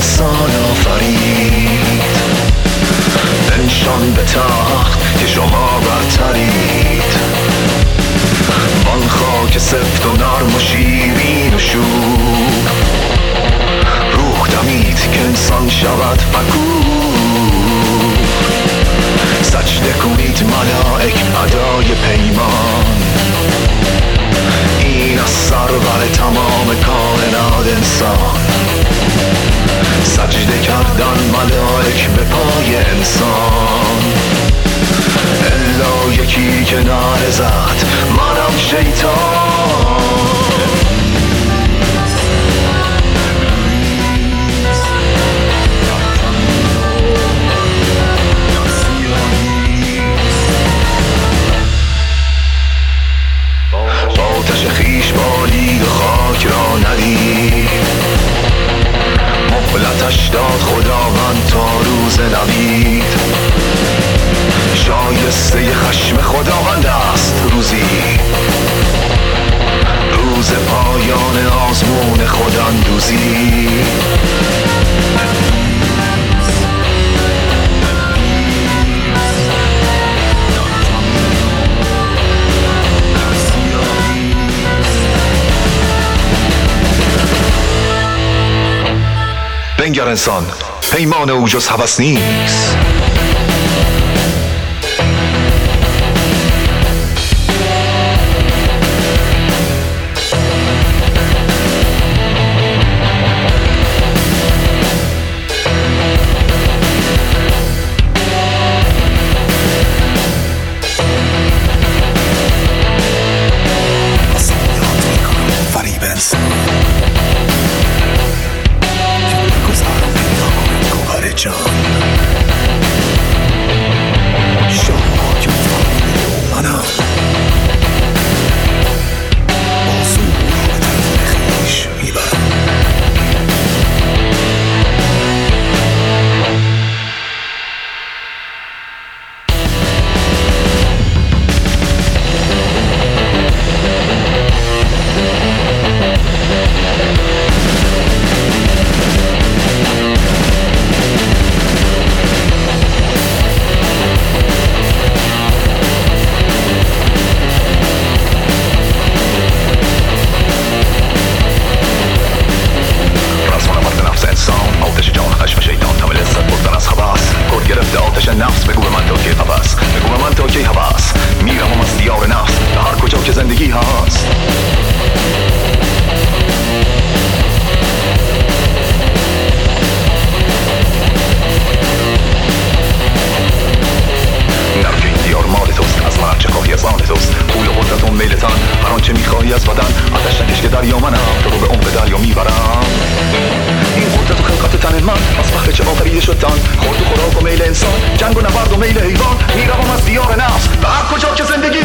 انسان آفرید، بنشان به تخت که شما برترید. آن خاک سفت و نرم و شیرین و شور، روح دمید که انسان شود فکور. سجده کنید ملائک ادای پیمان، این از سرور تمام کائنات انسان. سجده کردن ملائک به پای انسان، الا یکی که نعره زد منم شیطان. آتش خیش بالید و خاک را ندید، مهلتش داد خداوند تا روز نوید. شایسته خشم خداوند است روزی، روز پایان آزمون خوداندوزی. بنگر انسان، پیمان او جز هوس نیست. نفس بگو به من تا کی هوس، بگو به من تا کی هوس. میرم از دیار نفس به هر کجا که زندگی هست. نرو که این دیار مال توست، از من چه خواهی از آن توست. پول و قدرت و میل تن، هر آنچه میخواهی از بدن. آتش نکش که دریا منم، تو رو به عمق دریا میبرم. این قدرت و خلقت تن من، از بحر چه آفریده شد تن. خورد و خوراک و میل انسان، جنگ و نبرد و میل حیوان. میروم از دیار نفس به هر کجا که زندگی